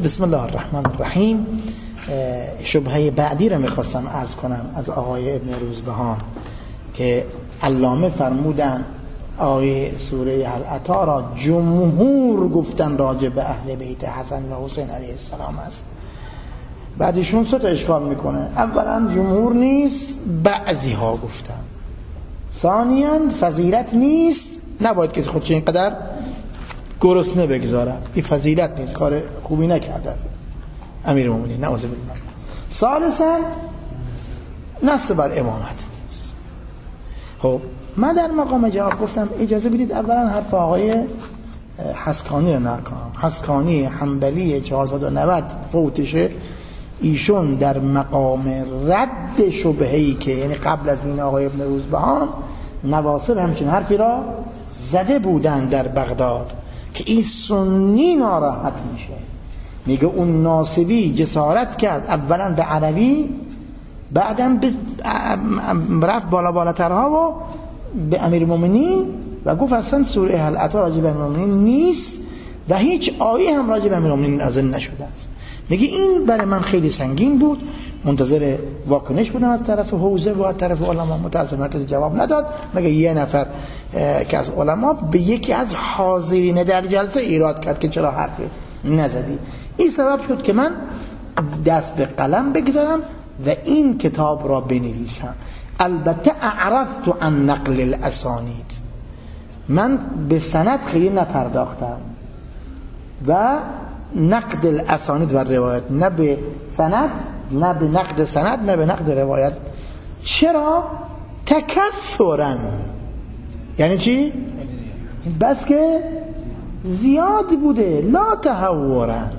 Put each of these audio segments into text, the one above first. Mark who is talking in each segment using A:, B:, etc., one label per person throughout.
A: بسم الله الرحمن الرحیم. شبهه بعدی رو میخواستم عرض کنم از آقای ابن روزبهان که علامه فرمودن آیه سوره العطا را جمهور گفتن راجع به اهل بیت حسن و حسین علیه السلام است. بعدشون سه تا اشکال میکنه. اولا جمهور نیست، بعضی ها گفتن. ثانیاً فضیلت نیست، نباید کسی خودش اینقدر گرسنه بگذاره، این فضیلت نیست، کار خوبی نکرده از امیرالمومنین، نعوذ بالله. ثالثاً نص بر امامت نیست. خب من در مقام جواب گفتم اجازه بدید اولا حرف آقای حسکانی رو نقل کنم. حسکانی حنبلی 490 فوتشه، ایشون در مقام رد شبهه‌ای که یعنی قبل از این آقای ابن روزبهان نواصب همچین حرفی را زده بودن در بغداد که این سنی ناراحت میشه. میگه اون ناصبی جسارت کرد اولا به عربی، بعدم رفت بالا بالاترها و به امیرالمومنین و گفت اصلا سوره العطا راجع به امیرالمومنین نیست و هیچ آیه هم راجع به امیرالمومنین نازل نشده است. میگه این برای من خیلی سنگین بود، منتظر واکنش بودم از طرف حوزه و از طرف علما. متاسفانه کسی جواب نداد مگه یه نفر که از علما به یکی از حاضرین در جلسه ایراد کرد که چرا حرف نزدی. این سبب شد که من دست به قلم بگذارم و این کتاب را بنویسم. البته اعرضت عن نقل الاسانید، من به سند خیلی نپرداختم و نقد الاسانید و روایت، نه به سند، نه به نقد سند، نه به نقد روایت. چرا؟ تکثرن، یعنی چی؟ بس که زیاد بوده، لا تهورن،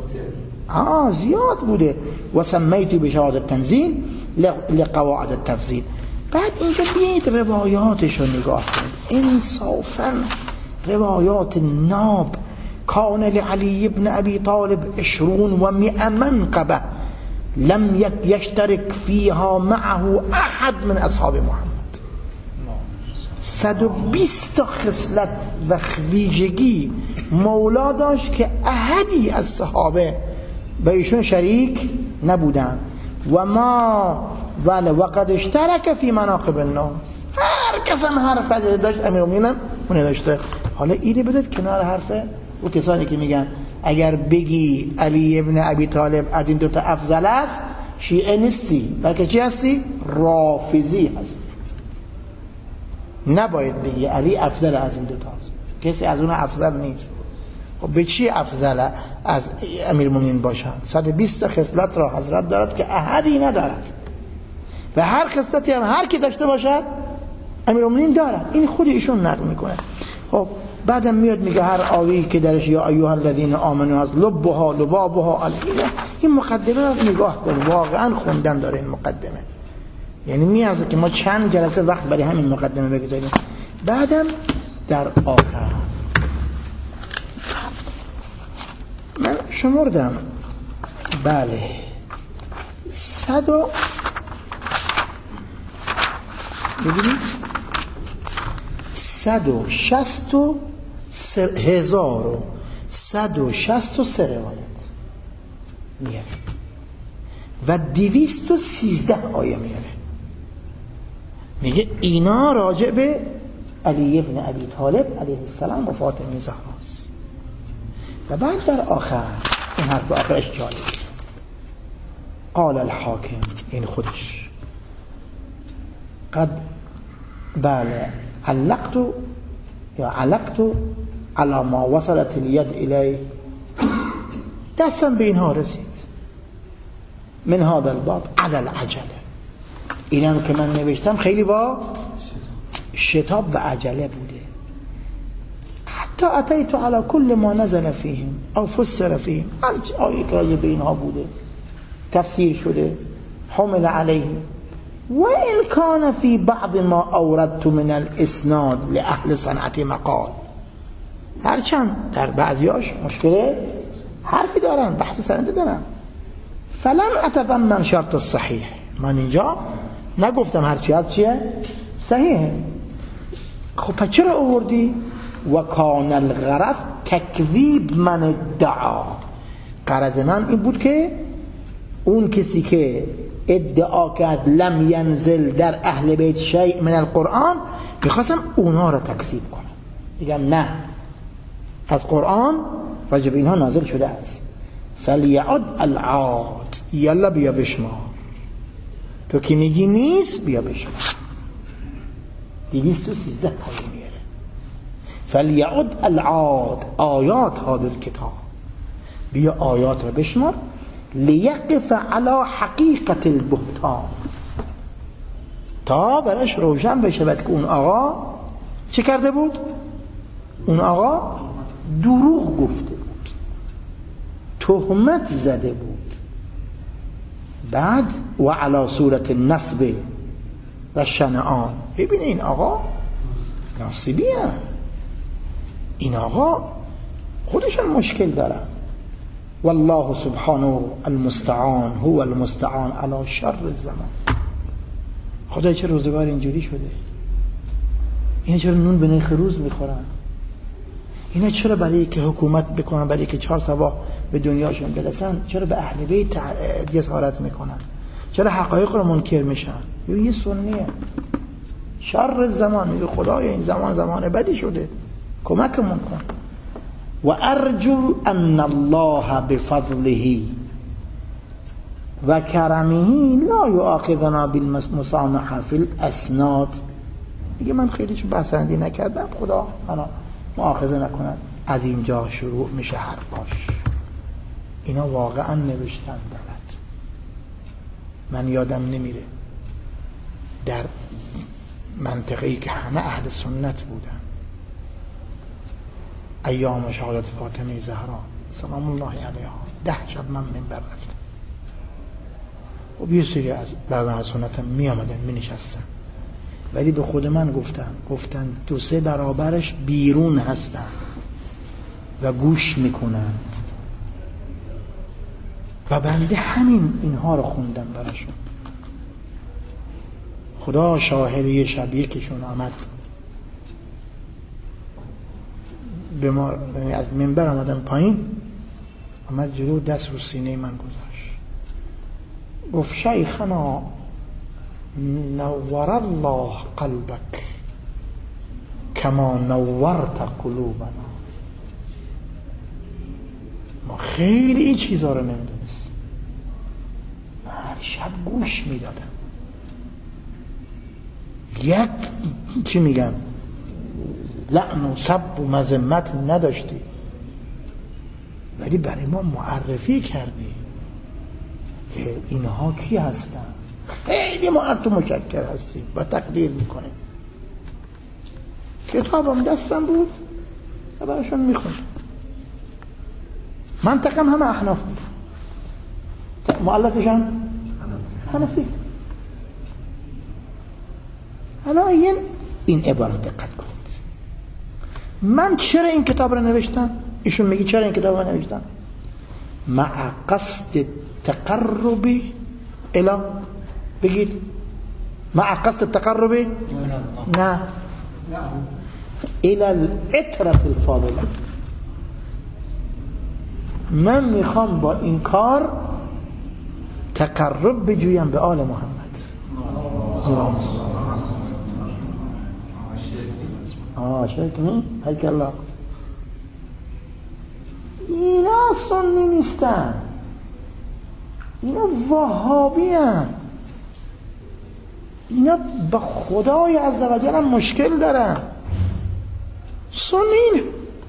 A: زیاد بوده. و سمیتو بشهادت تنزیل لقواعد التفضیل. بعد اینجا بیایید روایاتش رو نگاه کنید انصافا. روایات ناب کان لعلی بن ابی طالب 20 و 100 منقبه لم یشترک فیها معه احد من اصحاب محمد. 120 خصلت و ویژگی مولا داشت که احدی از صحابه به ایشون شریک نبودن. و ما وقد اشترک فی مناقب الناس، هر کس هم حرف فضیلت داشت امیرالمومنین اون داشته. حالا اینو بذارید کنار حرفه و کسانی که میگن اگر بگی علی ابن ابی طالب از این دوتا افضل است شیعه نیستی، بلکه چی هستی؟ رافضی هستی. نباید بگی علی افضل از این دوتا است، کسی از اون افضل نیست. خب به چی افضل از امیرالمومنین باشند؟ 120 خصلت را حضرت دارد که احدی ندارد و هر خصلتی هم هر کی داشته باشد امیرالمومنین دارد. این خود ایشون نقل میکنه. خب بعدم میاد میگه هر آیه‌ای که درش یا ایها الذین آمنوا از لبها لبابها الکینه. این مقدمه رو نگاه کنید، واقعا خوندن داره این مقدمه. یعنی میارزه که ما چند جلسه وقت برای همین مقدمه بگذاریم. بعدم در آخر من شمردم، بله 163 روایت میاره و 213 آیه میاره. میگه اینا راجع به علی ابن ابی طالب علیه السلام و فاطمه زهراست. و بعد در آخر این حرف آخرش جالب، قال الحاکم، این خودش قد بله علقت على ما وصلت اليد الی، دستم به اینها رسید من هذا الباب عدل عجله. اینم که من نوشتم خیلی با شتاب و عجله بوده. حتی اتیت على كل ما نزل فیهم او فسر فیهم، هر آیه که راجع به اینها بوده تفسیر شده حمل علیه. و ان کان فی بعض ما اوردت من الاسناد لاهل صنعت مقال، هرچند در بعضیاش مشکله حرفی دارن، بحث سند دارن. فلم اتضمن شرط الصحیح، من اینجا نگفتم هرچی از چیه صحیحه. خب پس چرا آوردی؟ و کان الغرض تکذیب من ادعا، غرض من این بود که اون کسی که ادعا کرد لم ینزل در اهل بیت شیء من القرآن، میخواستم اونا را تکذیب کنم، بگم نه، از قرآن راجب اینها نازل شده است. فلیعد العاد، یلا بیا بشمار، تو که میگی نیست بیا بشمار. 213 پاره میاره. فلیعد العاد آیات هذا الكتاب، بیا آیات را بشمار. لیقف علی حقیقت البهتان، تا برش روشن بشه که اون آقا چه کرده بود؟ اون آقا دروغ گفته بود، تهمت زده بود. بعد و علی صورت النصب و شنعان، ببین این آقا ناصبی هست، این آقا خودشون مشکل دارن. والله سبحانه المستعان هو المستعان علی شر الزمان. خدای چه روزگار اینجوری شده؟ اینا چرا نون به نرخ روز میخورن؟ اینا چرا برای که حکومت بکنن، برای که 4 صباح به دنیاشون برسن، چرا به اهل بیت جسارت میکنن؟ چرا حقایق رو منکر میشن؟ یه سنیه شر زمان، میگه خدای این زمان بدی شده، کمکمون کن. و ارجو ان الله بفضله و کرمه لا یؤاخذنا بالمسامحه فی الاسناد. میگه من خیلی چه بحثندی نکردم، خدا منو مؤاخذه نکند. از اینجا شروع میشه حرفاش. اینا واقعا نوشتن دارد، من یادم نمیره در منطقه‌ای که همه اهل سنت بودن، ایام شهادت فاطمه زهرا سلام الله علیها، 10 شب من منبر رفتم. خب یه سری از برادران سنت می آمدن می نشستن، ولی به خود من گفتن 2-3 برابرش بیرون هستن و گوش میکنند و بنده همین اینها رو خوندم براشون. خدا شاهد، یه شب یکیشون آمد به ما، از منبر آمدن پایین، آمد جلو، دست رو سینه من گذاشت، گفت شیخنا نور الله قلبك کما نورت قلوبنا. ما خیلی این چیزها رو نمیدونستیم، هر شب گوش میدادم. یک چی میگن لعن و سب و مذمت نداشتی، ولی برای ما معرفی کردی که اینها کی هستن. خیلی ما تو مشکر هستیم و تقدیر میکنیم. کتابم دستم بود و براشون میخوندم. منطقم همه احناف بود، مؤلفشان حنفی. حالا این عبارت دقت کنید، من چرا این کتاب رو نوشتم؟ ایشون میگه چرا این کتاب رو نوشتم؟ مع قصد تقرب الی، بگید مع قصد تقرب نه الی العطرة الفاضله. من میخوام با این کار تقرب بجویم به آل محمد. شرک نه؟ حلک الله. اینا سنی نیستن، اینا وهابی هن. اینا با خدای عزوجل هم مشکل دارن، سنین.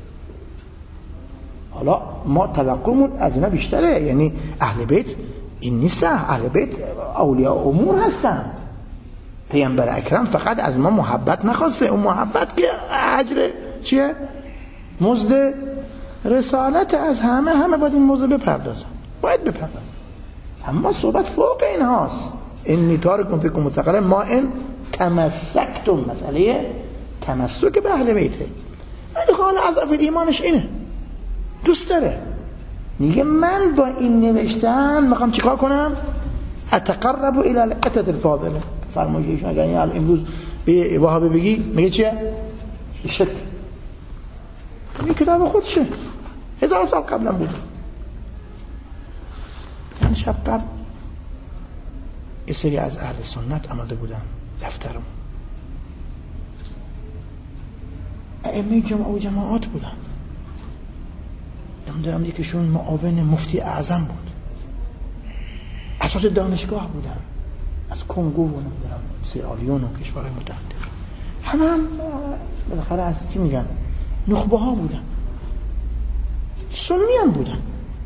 A: حالا ما توقعمون از اینا بیشتره، یعنی اهل بیت این نیستن، اهل بیت اولیاء امور هستن. پیامبر اکرم فقط از ما محبت نخواسته، اون محبت که اجر چیه؟ مزد رسالت. از همه باید این مزد بپردازن، باید بپردازن. اما صحبت فوق این هاست. انی تارکم فیکم مثقلا ما ان تمسکتم، مسئله تمسک به اهل بیته. ولی حالا اضافه ایمانش اینه، دوست داره، میگه من با این نوشتن میخوام چیکار کنم؟ اتقرب الى العطرة الفاضله. فرمایششون اگر این امروز به وهابی بگی میگه چیه؟ شرک. این کتاب خودشه، 1000 سال قبلا بود. شب قبل یه سری از اهل سنت آمده بودن دفترمون، ائمه جمعه و جماعات بودن، نمیدونم یکیشون معاون مفتی اعظم بود، اساتید دانشگاه بودن از کنگو و نمیدونم سیرالیون و کشورهای متعدد، هم بالاخره از چی میگن نخبه ها بودن، سنی هم بودن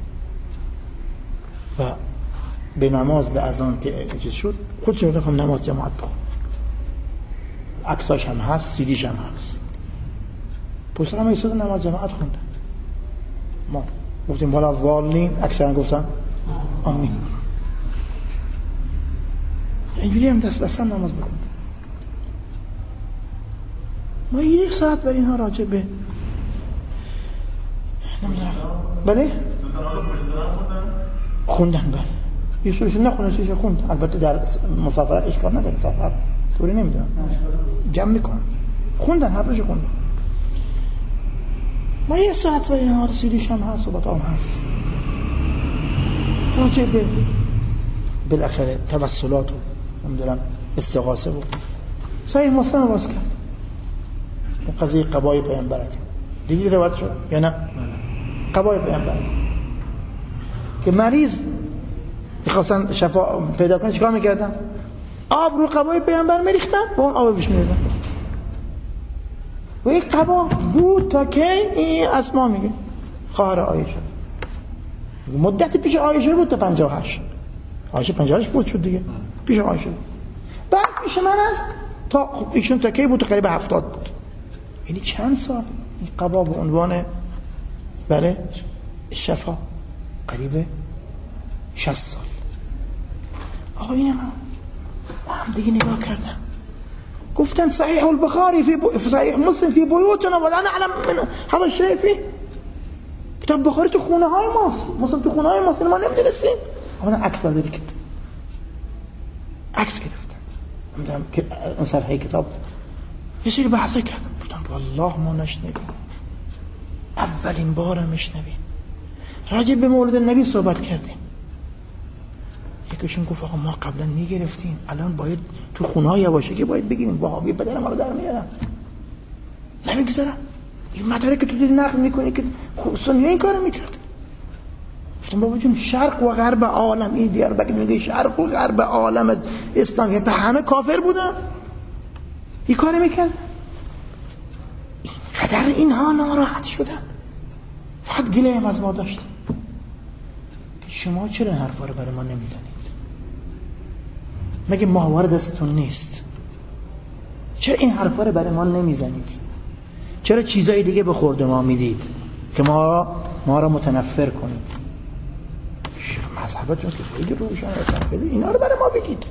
A: و به نماز به اذان که چیز شد خودشون میگفتن نماز جماعت بخون، عکساش هم هست، سیدیش هم هست، پشت هم ایستادن نماز جماعت خوندن. ما گفتیم بالا والین، اکثرا گفتن آمین. اینجوری هم دست بستن نماز بخوندن. ما 1 ساعت برای اینها راجع به نمیدونم بله خوندن، بله یه سورشون نخونه سورشون خوند، البته در مسافرت اشکال نداره، سفر طوری نمیدونم جمع میکنن، خوندن حرفش خوندن. ما 1 ساعت برای اینها رسیدیش هم هست، صحبت هم هست راجع به بالاخره توسلات و نمیدونم استغاثه و صحیح مسلم باز کرد قضیه قبای پیامبر دیگه روایت شد یا نه؟ قبای پیامبر که مریض می‌خواستن شفا پیدا کنن چیکار می‌کردن؟ آب رو قبای پیامبر می‌ریختن با اون آب بهش می‌دادن و یک قبا بود تا که این اسما میگه خواهر عایشه مدت پیش عایشه بود تا 58 عایشه 58 بود شد دیگه پیش عایشه بود. بعد پیش من از تا ایشون تا کی بود؟ تا قریب 70 بود. یعنی چند سال این قبا به عنوان برای شفا قریب 60 سال. آقا اینم هم دیگه نگاه کردم گفتن صحیح البخاری في صحیح مسلم في بيوتنا ولا نعلم من هذا الشيء فيه. کتاب بخاری تو خونه های ماست، مسلم تو خونه های ماست، ما نمیدونستیم. اومدن عکس برداری کرد، عکس گرفتن نمیدونم که اون صفحه کتاب یه سری بحثای کردم، گفتم والله ما نشنیدیم، اولین بار میشنویم راجع به مولد نبی صحبت کردیم. یکیشون گفت آقا ما قبلا میگرفتیم الان باید تو خونه های باشه که باید بگیریم، وهابی بدن ما رو در میارن نمیگذارن. این مدارک که تو داری نقل میکنی که سنی این کارو میکرد. گفتم بابا جون شرق و غرب عالم، این دیاربکر میگه شرق و غرب عالم اسلام یعنی همه کافر بودن این کارو میکرد. قدر اینها ناراحت شدن، فقط گله هم از ما داشتن. شما چرا این حرفا رو برای ما نمیزنید؟ مگه ماهواره دستتون نیست؟ چرا این حرفا رو برای ما نمیزنید؟ چرا چیزای دیگه به خورد ما میدید که ما را متنفر کنید؟ مذهبتون که خیلی روشن بده، اینا رو برای ما بگید.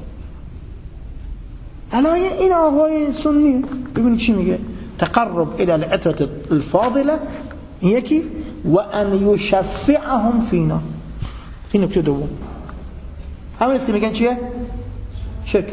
A: الان این آقای سنی ببینید چی میگه، تقرب الى العترة الفاضله، یکی و ان یشفعهم فینا. این نکته دوم. همین است میگن چیه؟ شرک.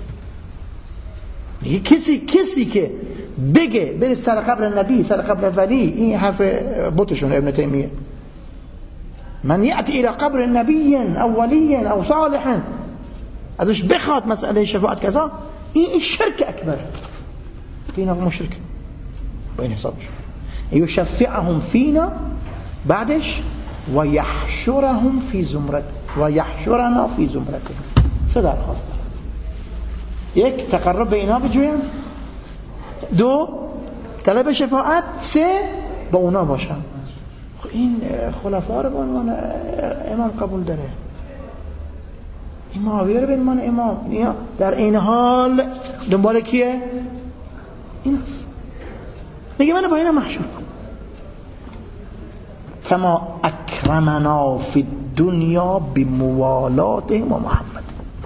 A: میگه کسی که بگه برید سر قبر نبی، سر قبر ولی، این حرف بوتشون ابن تیمیه، من یأتی الى قبر نبی او ولی او صالح، ازش بخواد مسئله شفاعت کذا، این شرک اکبر، این آقا مشرک با این حسابش. یشفعهم فینا، بعدش و یحشرهم فی زمرت و یحشرنا فی زمرته. سه درخواست دارم. یک، تقرب به اینا بجویم. دو، طلب شفاعت. سه، با اونا باشم. این خلفا رو به عنوان امام قبول داره، این معاویه رو به عنوان امام، در این حال دنبال کیه؟ این هست. میگه من با اینا محشور کن. کما اکرمنا فی الدنیا بموالاتهم و محبت.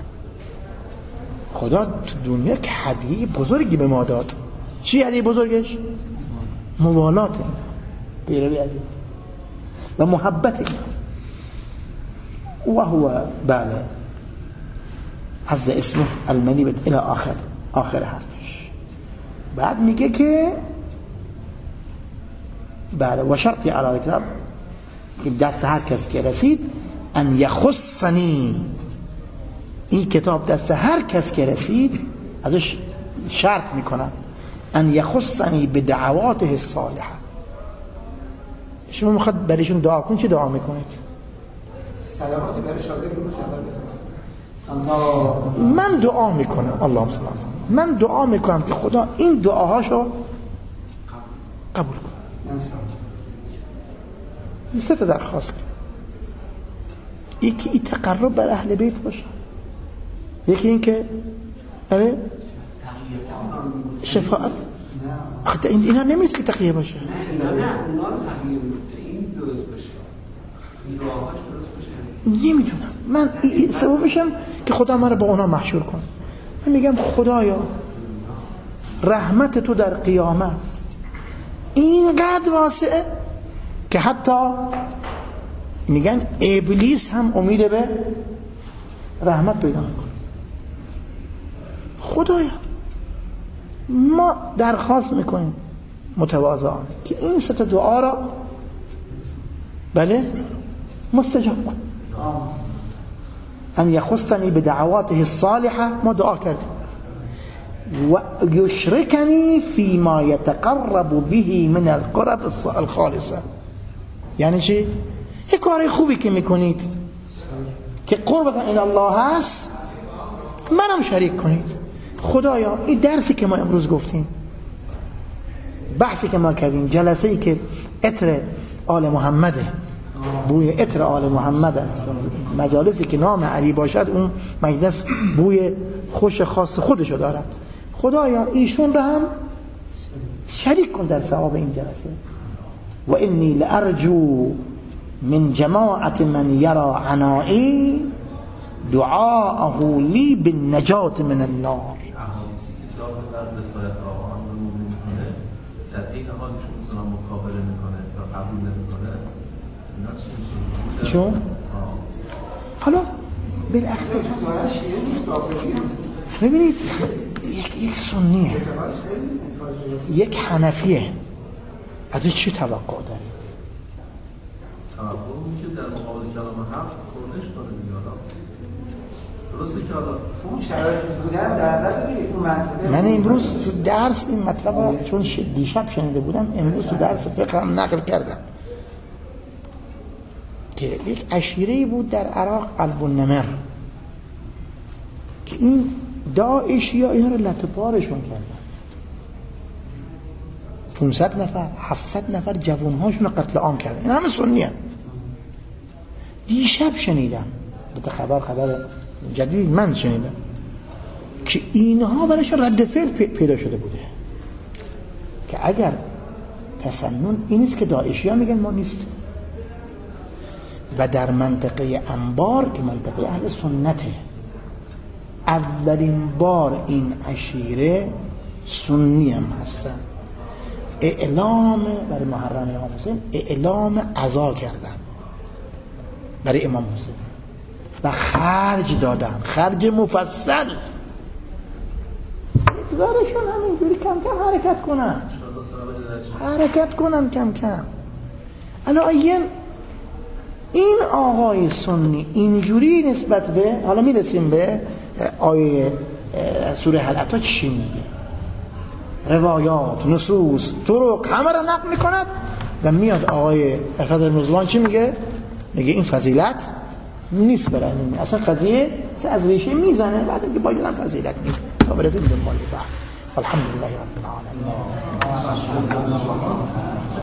A: خدا تو دنیا که هدیه بزرگی به ما داد. چی هدیه بزرگش؟ موالات این پیروی از این و محبت این و هو بله عز اسمه المنیبت الى آخر حرفش. بعد میگه که بله و شرطی علی کتاب که دست هر کس که رسید ان یخصنی، این کتاب دست هر کس که رسید ازش شرط میکنن ان یخصنی به دعواته الصالحه. شما میخواد برایشون دعا کنید، چه دعا میکنید؟
B: سلامتی برای شاگرد رو بفرستید.
A: من دعا میکنم، اللهم صل، من دعا میکنم که خدا این دعاهاشو قبول کنه. این سه تا درخواست، یکی این تقرب بر اهل بیت باشه، یکی این که برای شفاعت. اینا نمیست که تقیه باشه.
B: نه اونا رو تغییر این درست باشه، این دعاهاش درست باشه.
A: نمیدونم من سبب میشم که خدا من رو با اونا محشور کنه. من میگم خدایا رحمت تو در قیامت اینقدر واسعه که حتی میگن ابلیس هم امید به رحمت پیدا میکنه. خدایا ما درخواست میکنیم متواضعانه که این سه تا دعا را بله مستجاب کن. ان یخصنی به دعواته الصالحه، ما دعا کردیم، و یشرکنی فی ما یتقرب به من القرب الخالصه. یعنی چی؟ یه کاری خوبی که میکنید که قربتا الی الله هست منم شریک کنید. خدایا این درسی که ما امروز گفتیم، بحثی که ما کردیم، جلسه‌ای که عطر آل محمده، بوی عطر آل محمد است، مجالسی که نام علی باشد اون مجلس بوی خوش خاص خودشو دارد. خدایا ایشون رو هم شریک کن در ثواب این جلسه. و انی لارجو من جماعت من یرا عنائی دعاءه لی بالنجات من النار.
C: در این حال مثلا مقابله میکنه و قبول نمیکنه، اینا چی
A: چون حالا بالاخره ببینید یک سنیه، یک حنفیه، ازش چی توقع دارید؟
C: توقع میشه در مقابل کلام حق خورنش کنه دیگه. درسته که حالا
B: اون شرایط بودن در نظر بگیرید اون منطقه.
A: من امروز تو درس این مطلب رو چون دیشب شنیده بودم، امروز تو درس فقه هم نقل کردم که یک عشیره‌ای بود در عراق، قلب النمر، که این داعشی ها اینا رو لطپارشون کردن. 500 نفر 700 نفر جوانهاشون رو قتل عام کردن. این همه سنی هم. دیشب شنیدم، خبر جدید من شنیدم که اینها برایشون رد فعل پیدا شده بوده که اگر تسنن این است که داعشی ها میگن ما نیست. و در منطقه انبار که منطقه اهل سنته، اولین بار این عشیره سنی هم هستن، اعلام برای محرم امام حسین اعلام عزا کردن برای امام حسین و خرج دادن، خرج مفصل. بگذارشون همینجوری کم کم حرکت کنن کم کم. الان این آقای سنی اینجوری نسبت به، حالا میرسیم به آیه سوره حلقه چی میگه، روایات، نصوص، طرق همه را نقل میکند و میاد آقای ارفض المزوان چی میگه؟ میگه این فضیلت نیست برای این، اصلا قضیه از ریشه میزنه، بعد اینکه باید هم فضیلت نیست. تا برسیم به دنبال بحث. الحمدلله رب العالمین.